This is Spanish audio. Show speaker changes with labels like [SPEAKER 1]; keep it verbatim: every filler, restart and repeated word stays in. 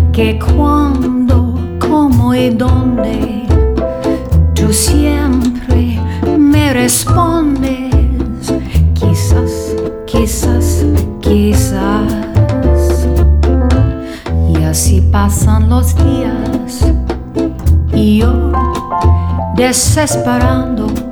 [SPEAKER 1] que cuando, cómo y dónde, tú siempre me respondes, quizás, quizás, quizás. Y así pasan los días y yo desesperando